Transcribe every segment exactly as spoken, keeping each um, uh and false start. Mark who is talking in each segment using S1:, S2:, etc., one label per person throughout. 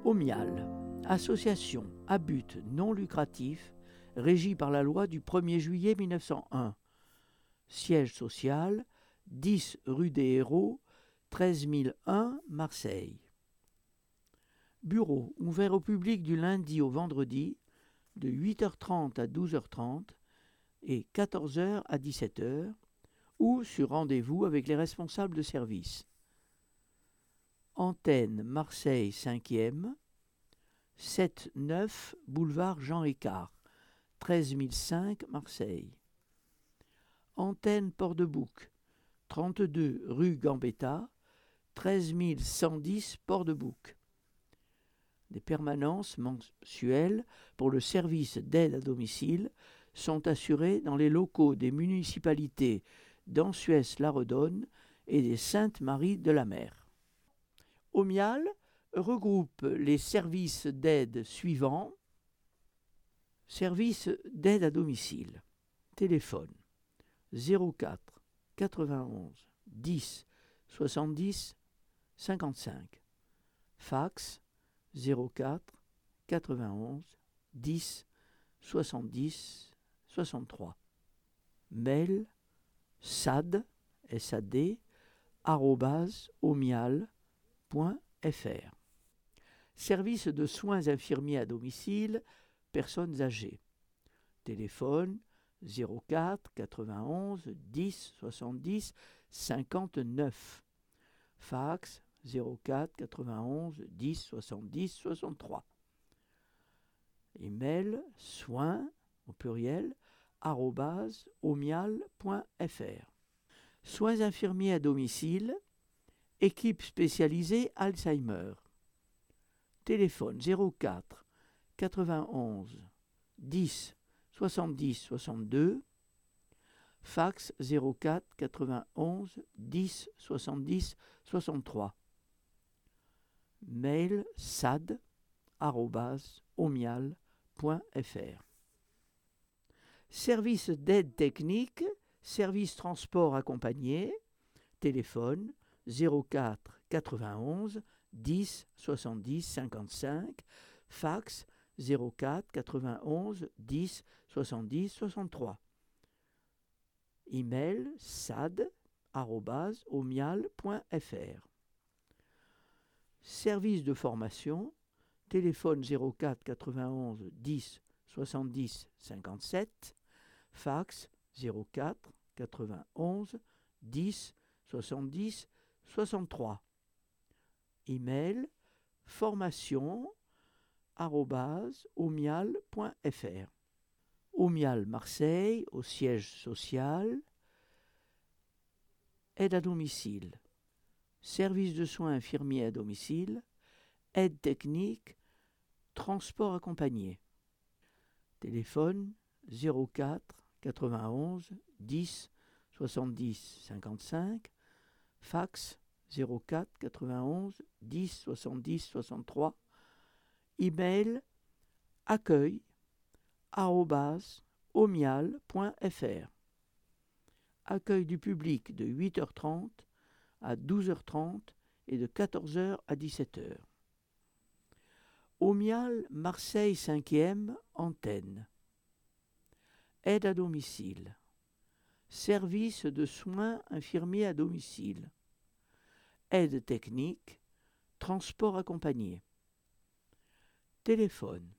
S1: Omial, association à but non lucratif, régie par la loi du premier juillet mille neuf cent un. Siège social, dix rue des Héros, treize mille un, Marseille. Bureau ouvert au public du lundi au vendredi, de huit heures trente à douze heures trente et quatorze heures à dix-sept heures, ou sur rendez-vous avec les responsables de service. Antenne Marseille cinquième, sept neuf boulevard Jean Écart, treize mille cinq Marseille. Antenne Port-de-Bouc, trente-deux rue Gambetta, treize mille cent dix Port-de-Bouc. Des permanences mensuelles pour le service d'aide à domicile sont assurées dans les locaux des municipalités d'Ansuès-la-Redonne et des Sainte-Marie-de-la-Mer. Omial regroupe les services d'aide suivants. Service d'aide à domicile. Téléphone zéro quatre quatre-vingt-onze dix soixante-dix cinquante-cinq. Fax zéro quatre quatre-vingt-onze dix soixante-dix soixante-trois. Mail sad sad arobase omial point fr. Service de soins infirmiers à domicile, personnes âgées. Téléphone zéro quatre quatre-vingt-onze dix soixante-dix cinquante-neuf. Fax zéro quatre quatre-vingt-onze dix soixante-dix soixante-trois. Email soins au pluriel arobase omial point fr. Soins infirmiers à domicile, équipe spécialisée Alzheimer. Téléphone zéro quatre quatre-vingt-onze dix soixante-dix soixante-deux. Fax zéro quatre quatre-vingt-onze dix soixante-dix soixante-trois. Mail sad arobase omial point fr. Service d'aide technique, service transport accompagné. Téléphone zéro quatre quatre-vingt-onze dix soixante-dix cinquante-cinq. Fax zéro quatre quatre-vingt-onze dix soixante-dix soixante-trois. Email sad arobase omial point fr. Service de formation. Téléphone zéro quatre quatre-vingt-onze dix soixante-dix cinquante-sept. Fax zéro quatre quatre-vingt-onze dix soixante-dix soixante-trois. Email formation arobase omial point fr. Omial Marseille, au siège social. Aide à domicile. Service de soins infirmiers à domicile. Aide technique. Transport accompagné. Téléphone zéro quatre quatre-vingt-onze dix soixante-dix cinquante-cinq. Fax zéro quatre quatre-vingt-onze dix soixante-dix soixante-trois. Email accueil arobase omial point fr. Accueil du public de huit heures trente à douze heures trente et de quatorze heures à dix-sept heures. Omial Marseille cinquième, antenne. Aide à domicile. Service de soins infirmiers à domicile. Aide technique. Transport accompagné. Téléphone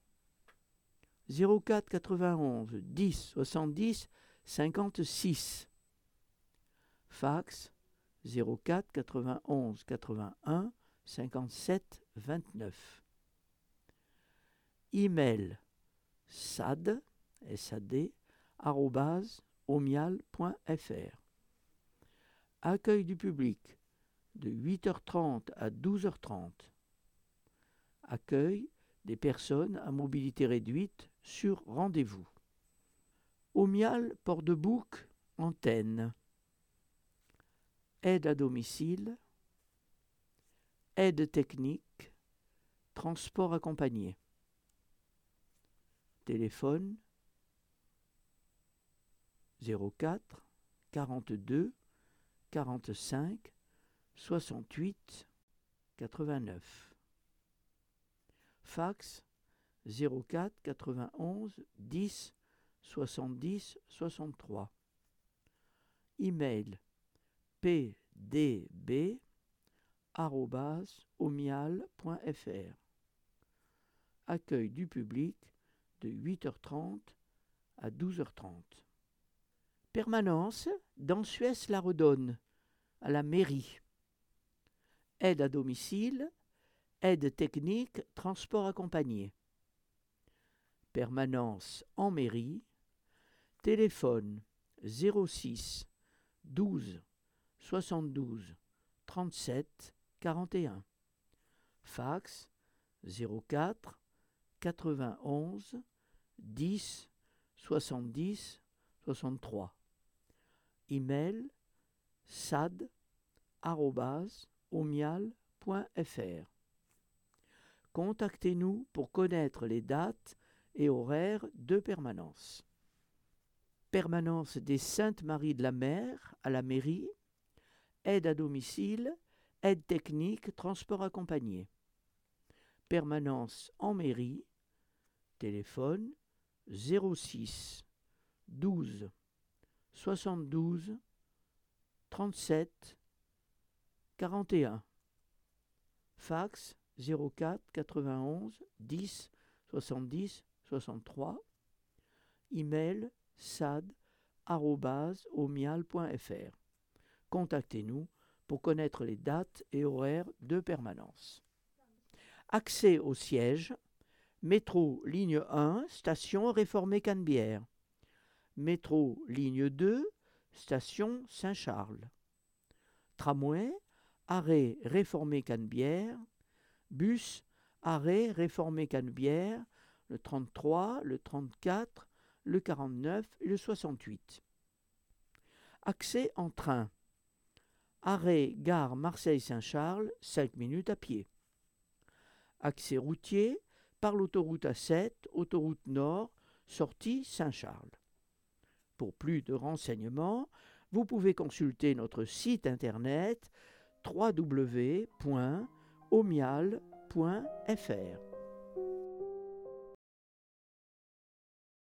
S1: zéro quatre quatre-vingt-onze dix soixante-dix cinquante-six. Fax zéro quatre quatre-vingt-onze quatre-vingt-un cinquante-sept vingt-neuf. Email sad sad arobase omial point fr. Accueil du public de huit heures trente à douze heures trente. Accueil des personnes à mobilité réduite sur rendez-vous. Omial Port-de-Bouc, antenne. Aide à domicile. Aide technique. Transport accompagné. Téléphone zéro quatre quarante-deux quarante-cinq soixante-huit quatre-vingt-neuf. Fax zéro quatre quatre-vingt-onze dix soixante-dix soixante-trois. Email p d b arobase omial point f r. Accueil du public de huit heures trente à douze heures trente. Permanence dans Suess-la-Redonne, à la mairie. Aide à domicile, aide technique, transport accompagné. Permanence en mairie, téléphone zéro six douze soixante-douze trente-sept quarante et un. Fax zéro quatre quatre-vingt-onze dix soixante-dix soixante-trois. Email sad arobase omial point f r. Contactez-nous pour connaître les dates et horaires de permanence. Permanence des Saintes-Maries de la Mer à la mairie, aide à domicile, aide technique, transport accompagné. Permanence en mairie, téléphone zéro six douze soixante-douze trente-sept quarante et un. Fax zéro quatre quatre-vingt-onze dix soixante-dix soixante-trois. Email sad arobase omial point f r. Contactez-nous pour connaître les dates et horaires de permanence. Accès au siège, métro ligne un, station Réformée Canebière. Métro ligne deux, station Saint-Charles. Tramway, arrêt Réformée Canebière. Bus, arrêt Réformée Canebière, le trente-trois, le trente-quatre, le quarante-neuf et le soixante-huit. Accès en train. Arrêt gare Marseille-Saint-Charles, cinq minutes à pied. Accès routier par l'autoroute A sept, autoroute Nord, sortie Saint-Charles. Pour plus de renseignements, vous pouvez consulter notre site internet w w w point omial point f r.